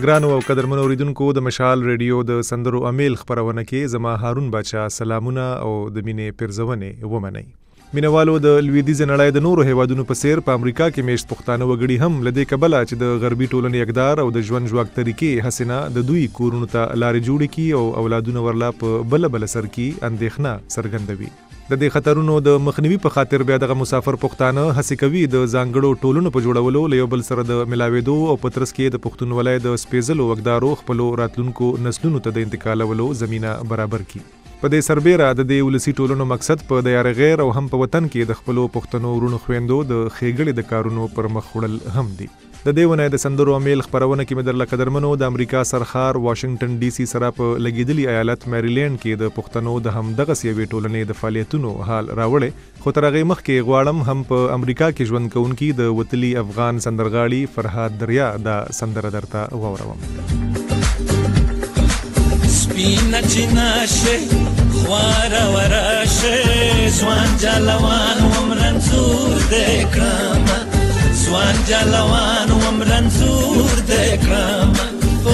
ګرانو او قدرمنو اوریدونکو د مشال ریډیو د سندرو امیل خبرونه کې زما هارون بچا سلامونه او د مینې پرزونه ومني. مینوالو د لویدیځ نړۍ د نورو هیوادونو په څیر په امریکا کې میشت پښتانه وګړي هم لدې کبله چې د غربي ټولنې اقدار او د ژوند ژواک طریقې حسنه د دوی کورونو ته لارې جوړې کی او اولادونه ورلا په بل سر کې اندېښنه څرګندوي. د دې خطرونو د مخنیوي په خاطر بیا دغه مسافر پښتانه هڅه کوي د ځانګړو ټولنو په جوړولو له یو بل سره د ملاوېدو او پترس کې د پښتونولۍ د سپېڅلو وګدارو خپلو راتلونکو نسلونو ته د انتقالولو زمينه برابر کړي. په دې سربېره د دې ولسی ټولنو مقصد په د یار غیر او هم په وطن کې د خپلو پښتنو ورونو خويندو د خېګړې د کارونو پر مخ وړل هم دي. د دې ونه د سندرو امیل خبرونه کې مدر لقدرمنو د امریکا سرخار واشنگټن ډي سي سره په لګیدلي ایالت میریلند کې د پښتنو د هم دغه سیوي ټولنې د فعالیتونو حال راوړې خو تر هغه مخکې غواړم هم په امریکا کې ژوند کوونکي د وتلی افغان سندرغاړي فرهاد دریا د سندره درته واوروم. سپینا چیناشه خوارا وراشه زوان جلوان ومرنزور دکرامه زوان جلوان ومرنزور دکرامه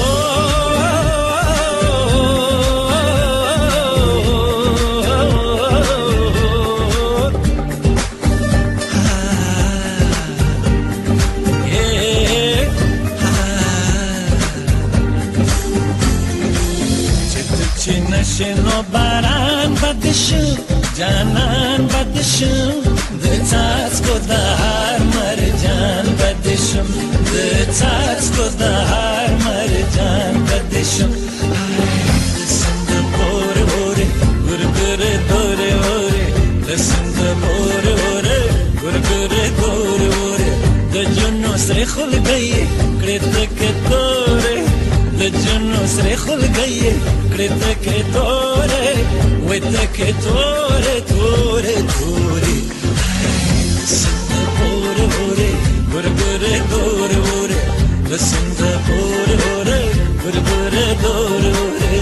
شنو باران بدشم جانان بدشم د تاسو د هر مرجان بدشم د تاسو د هر مرجان بدشم سند پور وره ګرګره دوره وره د سند پور وره ګرګره دوره وره د جنو سره خلګي کړه کتوره د جنو سره خلګي کړه کتوره وته کتوره توره توره سند پور وره ګرګره دوره وره د سند پور وره ګرګره دوره وره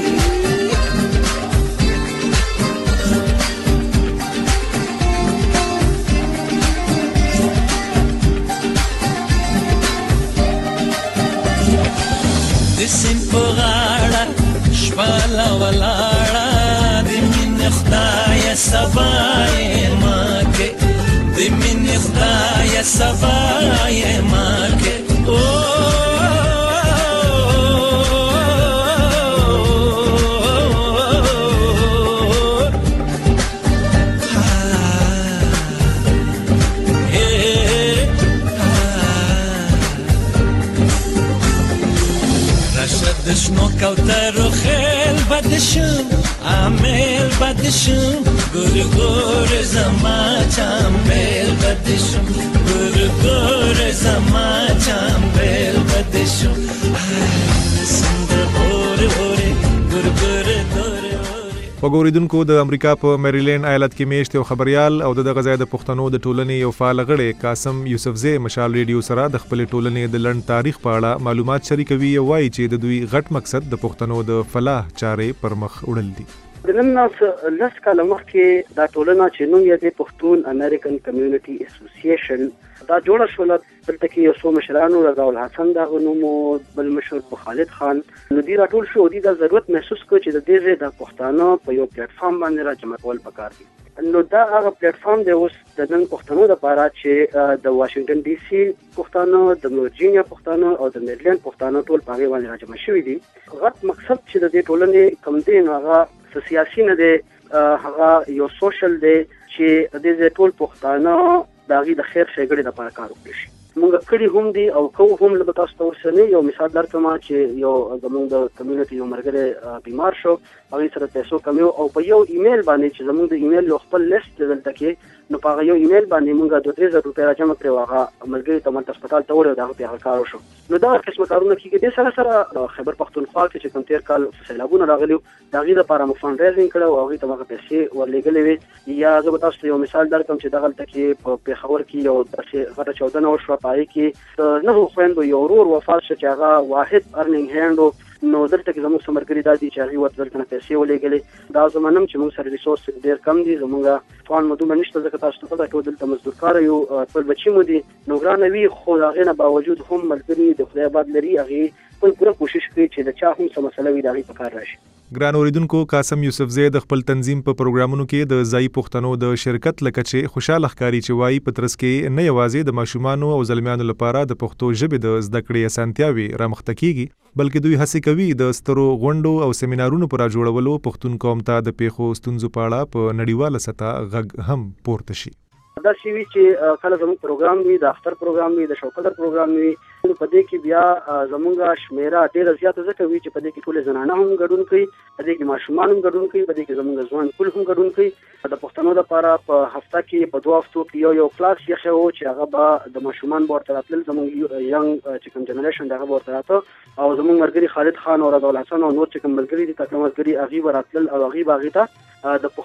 دسم پغاړه شپاله ولاړه د مين خدای سبای ماکه د مين خدای سبای ماکه دشنو کوتر و خیل بدشم عمیل بدشم گر گر زما چامبیل بدشم گر گر زما چامبیل بدشم سند بوره بوره گر گر دوره وګوریدونکو د امریکا په میریلند ایالت کې میشت او خبريال او د غزا د پښتنو د ټولنې یو فعال غړی قاسم یوسفزی مشال ریډیو سره د خپل ټولنې د لړن تاریخ په اړه معلومات شریکوي او وایي چې د دوی غټ مقصد د پښتنو د فلاح چارې پر مخ وړل دي. د نن لس کاله مخکې دا ټولنه چې نوم یې د پښتون امریکن کمیونټي اسوسییشن دا جوړه شول. دلته کې یو څو مشرانو رضا الحسن دغه نوم بل مشر خالد خان نو دی راټول شو. دی د ضرورت محسوس کړ چې د دې د پښتانه په یو پلیټ فارم باندې راجمع کول پکار دي. نو دا هغه پلیټ فارم دی اوس د نن پښتنو لپاره چې د واشنگټن ډي سي پښتانه د ورجینیا پښتانه او د میریلند پښتانه ټول په باندې راجمع شوي دي. غټ مقصد چې د دې ټولنې کوم دی نو هغه سیاسي نه دی، هغه یو سوشل دی چې د دې ټول پښتانه داغي د خیر ښېګړې لپاره کار وکړي شي. مونږ کړي هم دي او کوو هم له تاسو ته وسنه یو مثال درکوم چې یو زموږ د کمیونټي یو مرګره بیمار شو، هغه سره پیسو کمیو او په یو ایمیل باندې چې زموږ د ایمیل یو خپل لیست دلته کې نو په یو ایمیل باندې مونږه 2000 روپیا راجمع کړو. هغه مرګره ته مونږ هسپتال ته وړو، دا په کار وشو. نو دا قسمه کارونه کیږي. د سره سره خبر پښتونخوا کې چې کوم تیر کال سیلابونه راغلي دا غي لپاره مو فند ریزینګ کړو او هغه ته هغه پیسې ورلګلې وي. یا زه تاسو ته یو مثال درکوم چې دغه تل کې په پیښور کې یو غټه 14 نو شو پای کې نه خويندو یو ورور وفات شو چې هغه واحد ارننګ هاند نو دلته کې زموږ سمرګری دادی چې هغه ورته دلته پیسې ولېګلې. دا زمونږ چې موږ سره ریسورس ډېر کم دي، زموږ توان مو دومره نشته ځکه تاسو ته ټول دلته مزدور کار یو خپل بچی مو دي نو ګرانه وي خو هغه نه باوجود هم ملګری د خدای آباد لري هغه خپل پوره کوشش کوي چې د چا هم څه مسله وي دا غي په کار راشي. ګران اوریدونکو قاسم یوسفزی د خپل تنظیم په پروګرامونو کې د ځای پښتنو د شرکت لکه چې خوشاله ښکاری چې وایي پترس کې نه یوازې د ماشومانو او زلمیانو لپاره د پښتو ژبې د زده کړې اسانتیاوي رامخته کیږي بلکې دوی هڅه کوي د سترو غونډو او سیمینارونو پر جوړولو پښتون قوم ته د پیښو ستونزو په اړه په نړیواله سطح غږ هم پورته شي. دا شی وی چې کله زموږ پروګرام وي د اختر پروګرام وي د شوکدر پروګرام وي په دې کې بیا زموږه شمیره ډیره زیاته ځکه وي چې په دې کې ټول زنانه هم ګډون کوي په دې کې ماشومان هم ګډون کوي په دې کې زموږ ځوان ټول هم ګډون کوي د پښتنو لپاره په هفته کې په 2 هفتو کې یو کلاس یې خو چې هغه به د ماشومان ورته راتلل زموږ ینګ چې کوم جنریشن دغه ورته راته او زموږ مرګري خالد خان او رضا حسن او نور چې کوم مرګري دي تاسو مرګري اغي وراتلل او اغي باغیته د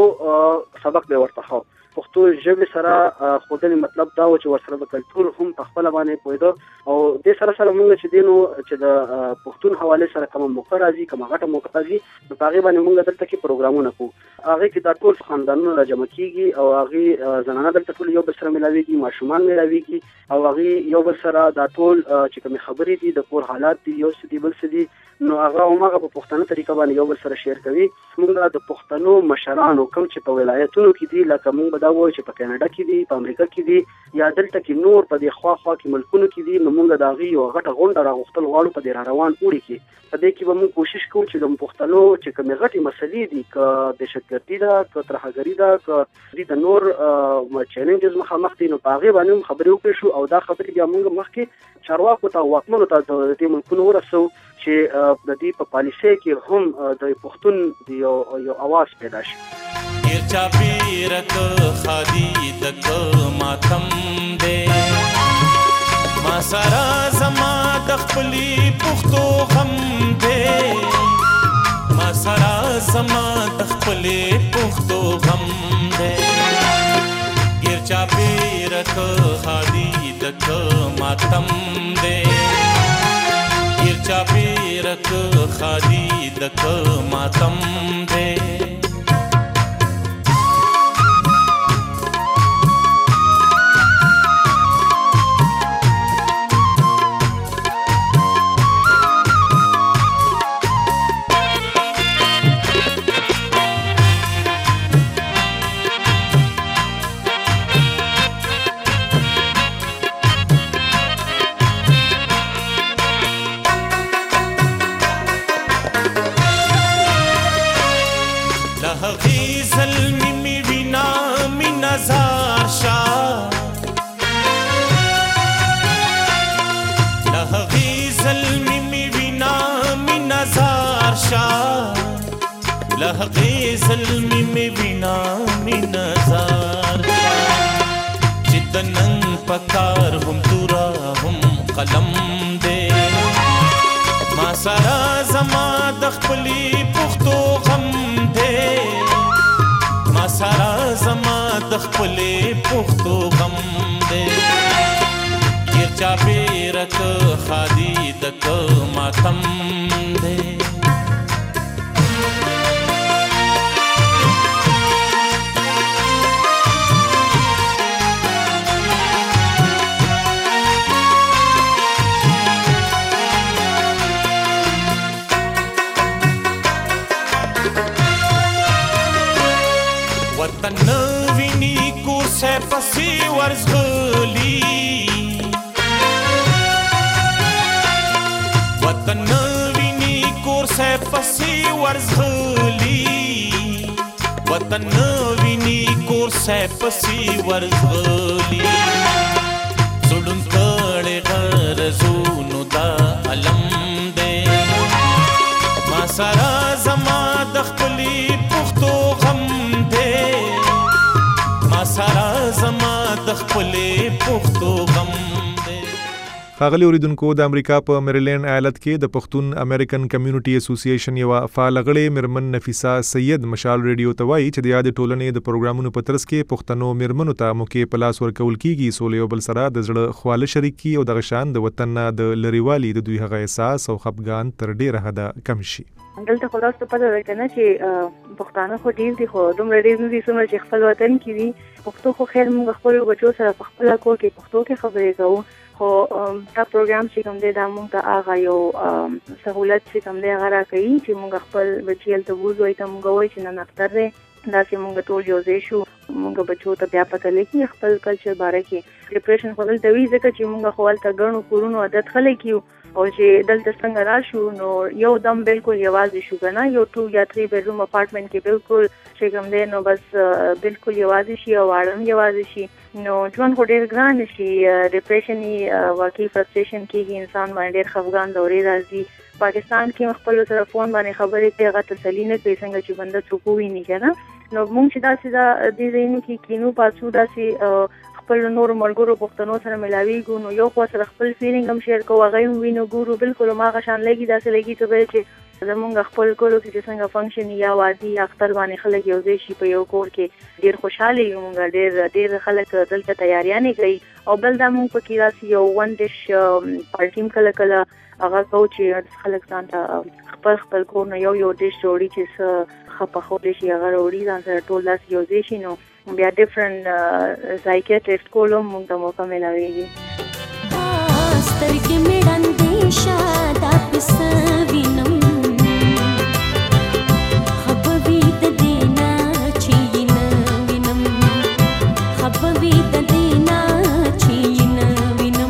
پښتو سبق به ورته خو پښتو ژبه سره خودل مطلب دا و چې ورسره د کلچر هم په خپل باندې پوهیدو او د سره موږ چې دینو چې د پښتون حواله سره کوم موقع راځي کوم غټه موقع راځي په هغه باندې موږ دلته کې پروګرامونه کوو هغه کې د ټول خاندانونو راجمع کیږي او هغه زنانه دلته ټول یو بل سره ملاويږي ماشومان ملاويږي او هغه یو بل سره د ټول چې کوم خبرې دي د کور حالات دي یو څه دي بل څه دي نو هغه همغه په پښتنو طریقه باندې یو بل سره شیر کوي. موږ د پښتنو مشرانو کوم چې په ولایتونو کې دي لکه موږ دا وایو چې په کاناډا کې دي په امریکا کې دي یا دلته کې نور په دې خوا کې ملکونو کې دي نو موږ دا غي یو غټه غونډه راغختل غواړو په دې روان وړي کې په دې کې به موږ کوشش کوو چې د پښتنو چې کومه غټي مسلې دي ک دهشتګردي ده ک ترهګری ده ک د نور چیلنجز مخامخ دي نو په هغه باندې خبرې وکړو شو او دا خبرې بیا موږ مخکې چارواکو ته واکمنو ته د دې ملکونو ورسو چې د دې په پالیسي کې هم د پښتون دی یو आवाज پیدا شي. ډیر چا پیرک خادي دک ماتم دې ما سره زما د خپلې پښتو غم دې ما سره زما د خپلې پښتو غم دې ډیر چا پیرک خادي دک ماتم دې ډیر چا پیرک خادي دک ماتم دې لهغي ظلمي مي وینا مي نظر چتنن پکار هم تورا هم قلم دې ما سره زما د خپلې پښتو غم دې ما سره زما د خپلې پښتو غم دې ګیر چا پیرک خادي دک ماتم دې وطن ویني کو سه پسي ورزغلي وطن ویني کو سه پسي ورزغلي وطن ویني کو سه پسي ورزغلي سړون کړه غرزونو دا علم دې ما سره زما د خپلې پښتو غم سارا زما د خپلې پښتو غم ښاغلي اوریدونکو د امریکا په میریلینډ ایالت کې د پښتون امریکن کمیونټي اسوسییشن یو فعال غړې میرمن نفیسه سید مشال ریډیو ته وایي چې د یاد ټولنې د پروګرامونو په ترڅ کې پښتنو میرمنو ته موقع په لاس ورکول کیږي سولې یو بل سره د زړه خواله شریک کی او د غشان د وطن نه د لریوالي د دوی هغه احساس او خپګان تر ډیره حده کم شي. دلته خو تاسو پته ده کنه چې پښتانه خو ډیر دي خو دومره ډیر نه دي څومره چې خپل وطن کې دي. پښتو خو خیر موږ خپل بچو سره په خپل کور کې پښتو کې خبرې کوو خو دا پروګرام چې کوم دی دا موږ ته هغه یو سہولت چې کوم دی هغه راکوي چې موږ خپل بچي هلته بوځو ته موږ وایو چې نن اختر دی داسې موږ ټول یو ځای شو موږ بچو ته بیا پته لګي خپل کلچر باره کې ډیپریشن خو دلته وي ځکه چې موږ خو هلته ګڼو کورونو عادت خلک یو او چې دلته څنګه راشو نو یو دم بالکل یوازې شو که نه یو 2 یا 3 بیډروم اپارټمنټ کې بالکل چې کوم دی نو بس بالکل یوازې شي او واړه یوازې شي نو ژوند خو ډېر ګران شي ډیپریشن یې واقعي فرسټریشن کېږي انسان باندې ډېر خفګان دورې راځي. پاکستان کې خپل سره فون باندې خبرې کوي هغه تسلي نه کوي څنګه چې بنده څوک وویني که نه نو موږ چې داسې دې ځایونو کې کینو پاسو داسې خپل نورو ملګرو پښتنو سره ملاویږو نو یو خوا سره خپل فیلینګ هم شیر کوو هغه هم وینو ګورو بالکل هماغه شان لګي داسې لګي چې زمونږ خپل کورو کې چې څنګه فنکشن یا واده یا اختر باندې خلک یو ځای شي په یو کور کې ډېر خوشحاله یو موږ ډېر خلک دلته تیاریانې کوي او بل دا موږ په کې داسې یو ون ډش پارټي هم کله کله هغه کوو چې خلک ځان ته خپل کور نه یو ډش جوړي چې څه ښه پخولی شي هغه راوړي ځان سره ټول داسې یو ځای شي نو بیا ډفرنټ ذایقې ټیسټ کولو موږ ته موقع میلاویږي. سترګې مې ړندې شه دا پسه وینم خبوي د دې نه چې یې نه وینم خبوي د دې نه چې یې نه وینم.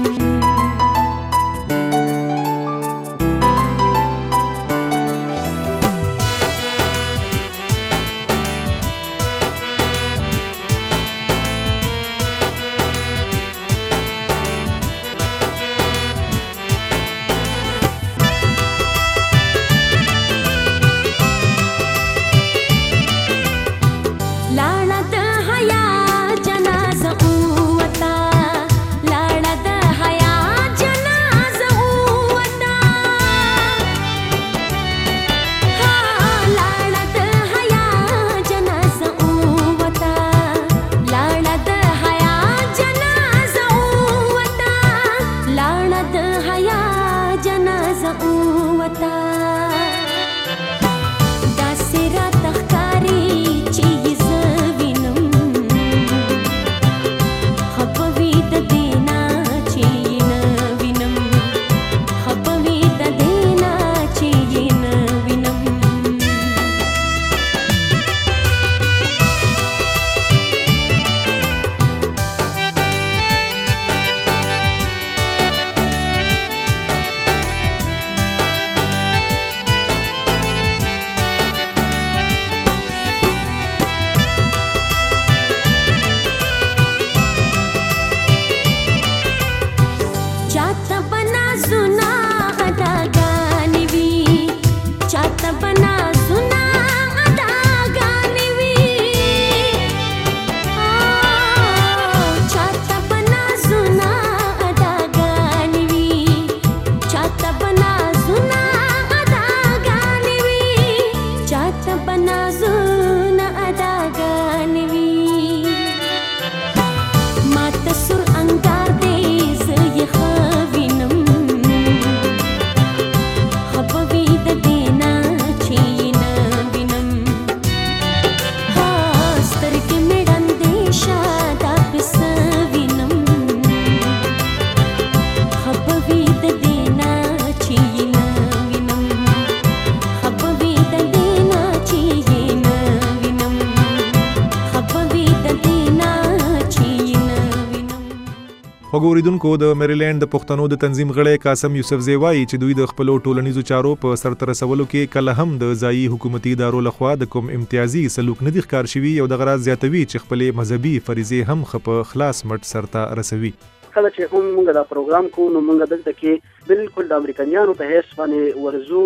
اوریدونکو د میریلینډ د پښتنو د تنظیم غړی قاسم یوسفزی وایي چې دوی د خپل ټولنیزو چارو په سرته رسولو کې کله هم د ځایي حکومتي ادارو لخوا د کوم امتیازي سلوک نه دي ښکار شوي او د غراض زیاتوي چې خپلې مذهبي فریضې هم په خلاص مټ سرته رسوي. کله چې هم موږ دا پروګرام کوو نو موږ دلته کې بالکل د امریکایانو په حیث باندې ورزو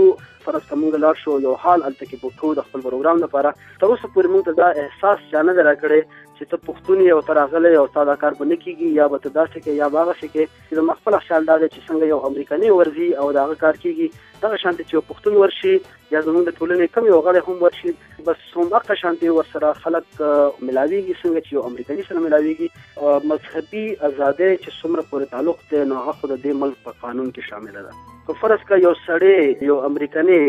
فرض کوم لاړ شو یو حال الته کې بوټو د خپل پروګرام لپاره تر اوسه پورې موږ ته دا احساس چانه راکړي چې ته پښتون یې او ته راغلی او تا دا کار به نه کېږي یا به ته داسې کې یا به هغسې کې چې زما خپل خیال دا دی چې څنګه یو امریکني ورځي او د هغه کار کېږي دغه شانتې چې یو پښتون ورشي یا زموږ د ټولنې کم یو غړی هم ورشي بس همدغه شانتې ورسره خلک ملاویږي څنګه چې یو امریکني سره ملاویږي مذهبي ازادۍ چې څومره پورې تعلق دی نو هغه خو د دې ملک په قانون کې شامله ده که فرض که یو سړی یو امریکني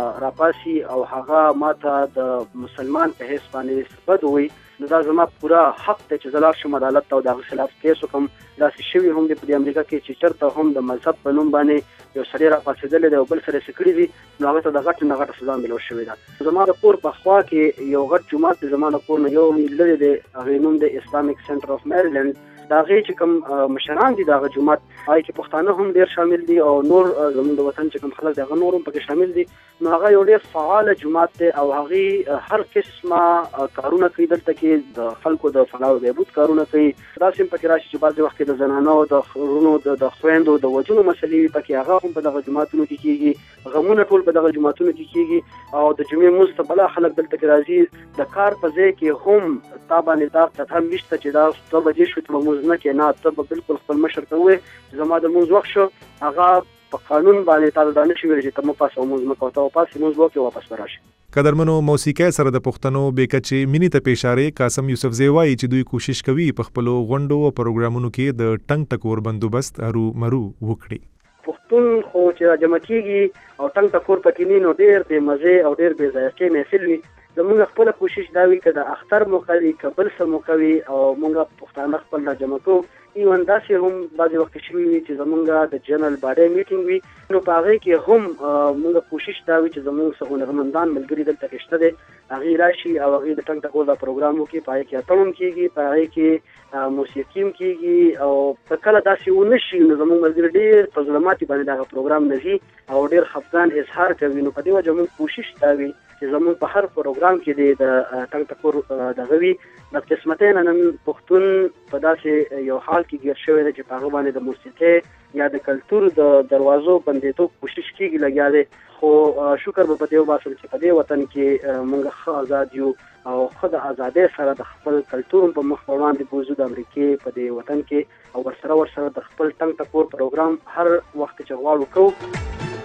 راپاسي او هغه ماته د مسلمان په حیث باندې بد ووایي نو دا زما پوره حق دی چې زه لاړ شم عدالت ته او د هغه خلاف کیس وکړم داسې شوي هم دي په دې امریکا کې چې چېرته هم د مذهب په نوم باندې یو سړی راپاڅېدلی دی او بل سره یې څه کړي دي نو هغه ته د غټ نه غټه سزا میلاو شوې ده زما د کور په خوا کې یو غټ جومات دی زما د کور نه یو میل لرې دی هغې نوم دی اسلامیک سنټر اف میریلینډ د هغې چې کوم مشران دي د هغه جومات هغې کې پښتانه هم ډېر شامل دي او نور زموږ د وطن چې کوم خلک دي هغه نور هم پکې شامل دي نو هغه یو ډېر فعاله جومات دی او هغې هر قسمه کارونه کوي دلته کې د خلکو د فلاح و بهبود کارونه کوي داسې هم پکې راشي چې بعضې وخت کې د زنانو د ورونو د خویندو د وجونو مسلې وي پکې هغه هم په دغه جوماتونو کې کېږي غمونه ټول په دغه جوماتونو کې کېږي او د جمعې لمونځ ته بلا خلک دلته کې راځي د کار په ځای کې هم تا باندې دا هم نشته چې دا 2 بجې شوې ته به لمونځ نه کوې نه ته به بالکل خپل مشر ته ووایې چې زما د لمونځ وخت شو هغه په قانون باندې تا دا نه شي ویلی چې ته مه پاسه لمونځ مه کوه ته وپاسې لمونځ وکړې واپس به راشي قدرمنو موسیقۍ سره د پښتنو بېکچې مینې ته پیشارې قاسم یوسفزی وایي چې دوی کوشش کوي په خپلو غونډو او پروګرامونو کې د ټنګ ټکور بندوبست هرومرو وکړي پښتون خو چې راجمع کېږي او ټنګ ټکور پکې نه نو ډېر بې مزې او ډېر بې ذایقې محفل وي زموږ خپله کوشش دا وي که د اختر موقع وي که بل څه موقع وي او موږ پښتانه خپل راجمع کوو ایون داسې هم بعضې وخت شوي وي چې زموږ د جنرال باډی میټینګ وي نو په هغې کې هم موږ کوشش دا وي چې زموږ څه هنرمندان ملګري دلته کې شته دی هغې راشي او هغې د ټنګ ټکور دا پروګرام وکړي په هغې کې اتڼ هم کېږي په هغې کې موسیقي هم کېږي او که کله داسې ونه شي نو زموږ ملګري ډېر په زړه ماتې باندې دغه پروګرام نه ځي او ډېر خفګان اظهار کوي نو په دې وجه موږ کوشش دا وي چې زموږ په هر پروګرام کې دی د ټنګ ټکور دغه وي د قسمتۍ نن پښتون په داسې یو حال کې ګیر شوی دی چې په هغه باندې د موسیقۍ یا د کلتور د دروازو بندېدو کوشش کېږي لګیا دی خو شکر به په دې وباسم چې په دې وطن کې موږ ښه آزاد یو او ښه د ازادۍ سره د خپل کلتور په مخ وړاندې بوځو د امریکې په دې وطن کې او ورسره د خپل ټنګ ټکور پروګرام هر وخت چې غواړو کوو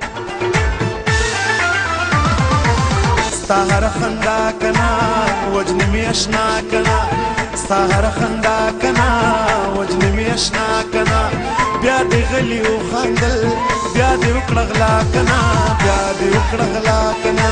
ستا هر خندا کنا وجنی می اشنا کنا ستا هر خندا کنا وجنی می اشنا کنا بیا دې غلی او خندل بیا دې وکړه غلا کنا بیا دې وکړه غلا کنا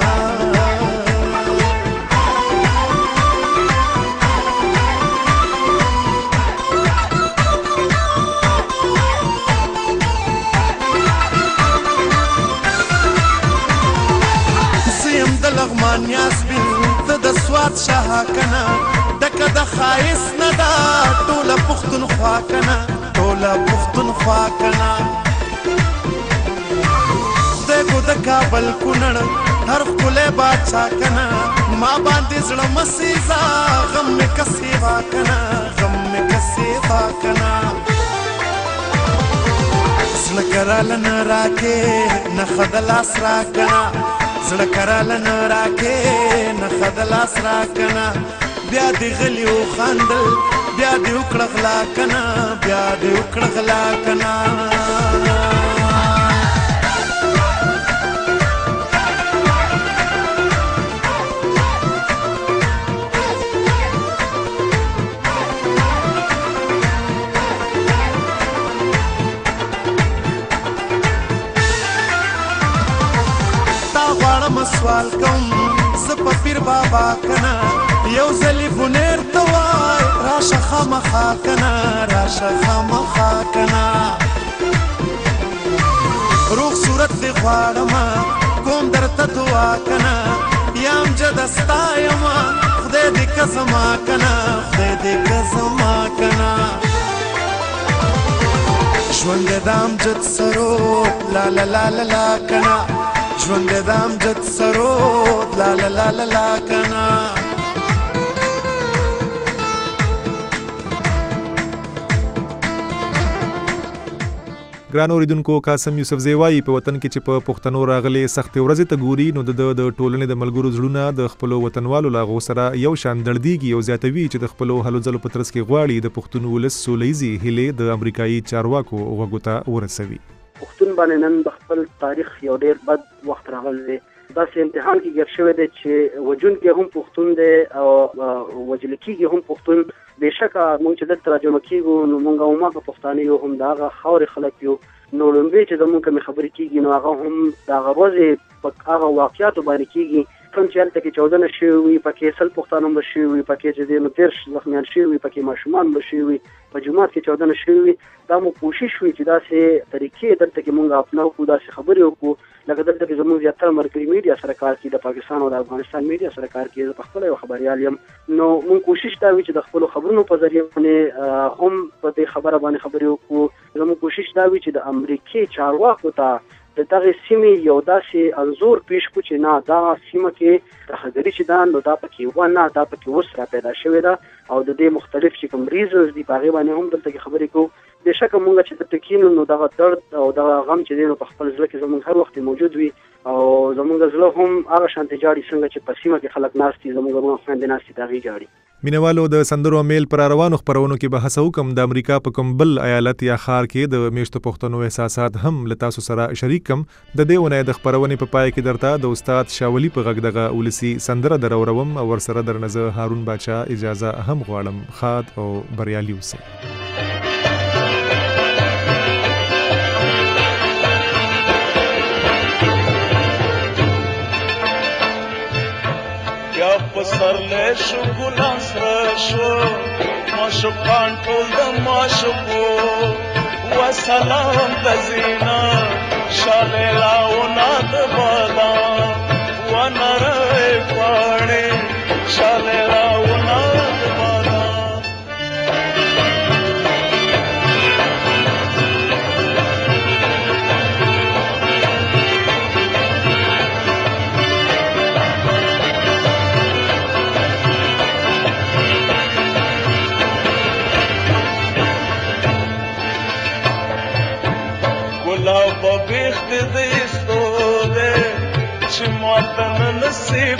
لغمان یاسمین ته د سوات شاه کنا دکه د خایس نه دا ټوله پښتونخوا کنا ټوله پښتونخوا کنا دغه د کابل کونړ هر ښکلی باچا کنا ما باندې زړه مسیزا غم مې کسې وا کنا غم مې کسې وا کنا زړه کراله نه راکې نه ښه د لاس را کنا زړه کراله نه راکې نه ښه د لاس را کنه بیا دې غلي وخندل بیا دې وکړه غلا کنه بیا دې وکړه غلا کنه سوال کوم زه په پیر بابا کنه یو ځلې فونیر ته وای راشه خامخا کنه راشه خامخا کنه روغ صورت دې غواړم کوم درته دعا کنه یم جده ستا یمه خدای دې که زما کنه خدای دې که زما کنه ژوند د امجد سرود لا لا لا لا لا کنه ژوند د امجد سرود لا لا لا لا لا کنا ګران اوریدونکو قاسم یوسفزی وایي په وطن کې چې په پښتنو راغلي سختې ورځې ته ګوري نو د ټولنې د ملګرو زړونه د خپلو وطنوالو له هغو سره یو شان دړدیږي او زیاتوي چې د خپلو هلو ځلو په ترڅ کې غواړي د پښتون ولس سوله ییزې هیلې د امریکایي چارواکو غوږو ته ورسوي. پښتون باندې نن د خپل تاریخ یو ډېر بد وخت راغلی داسې امتحان کې ګیر شوی دی چې وجونکی هم پښتون دی او وجل کېږي هم پښتون. بېشکه موږ چې دلته راجمع کېږو نو موږ هماغه پښتانه یو هم د هغه خاورې خلک یو. نو لومړی چې زموږ کومې خبرې کېږي نو هغه هم د هغه ورځې په هغه واقعاتو باندې کېږي کوم چې هلته کې 14 شوي وي پکې 100 پښتانه هم به شوي وي پکې چې دی نو 13 زخمیان شوي وي پکې ماشومان به شوي وي په جومات کې 14 شوي وي. دا مو کوشش وي چې داسې طریقې دلته کې موږ اپناو کړو داسې خبرې وکړو لکه دلته کې زموږ زیاتره مرکزي میډیا سره کار کوي د پاکستان او د افغانستان میډیا سره کار کوي. زه پخپله یو خبریال یم نو موږ کوشش دا وي چې د خپلو خبرونو په ذریعه باندې هم په دې خبره باندې خبرې وکړو. زموږ کوشش دا وي چې د امریکې چارواکو ته د دغه سیمې یو داسې انځور پیش کړو چې نه دا سیمه کې ترهګري چې ده نو دا پکې ونه دا پکې اوس را پیدا شوې ده او د دې مختلف چې کوم ریزنز دي په هغې باندې هم دلته کې خبرې کوو. بېشکه مونږ چې دلته کېنو نو دغه درد او دغه غم چې دی نو په خپل زړه کې زموږ هر وخت موجود وي او زموږ زړه هم هغه شانتې جاړي څنګه چې په سیمه کې خلک ناست دي زموږ خویندې ناست دي د هغې جاړي. مینوالو د سندرو امیل پر روانو خپرونو کې به هڅه وکم د امریکا په کوم بل ایالت یا ښار کې د میشتو پښتنو احساسات هم له تاسو سره شریک کم. د دې اونۍ د خپرونې په پای کې درته د استاد شاولي په غږ دغه ولسي سندره دروروم او ورسره درنه زه هارون باچا اجازه هم غواړم. ښاد او بریالي اوسئ. پسرلی شو ګلان سره شو ماشوقان ټول د ماشوقو وسلام د زینا شالیلاونه د بادام ونرۍ پاڼې شالیلاونه د بادام بیخت دیستو دے چماتن نصیب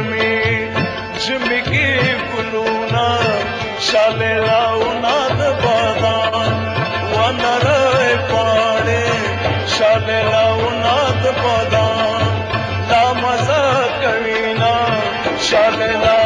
جمی کی گلونا شالے لاؤنا دبادان ونرائے پاڑے شالے لاؤنا دبادان لا مزا کوینا شالے لاؤنا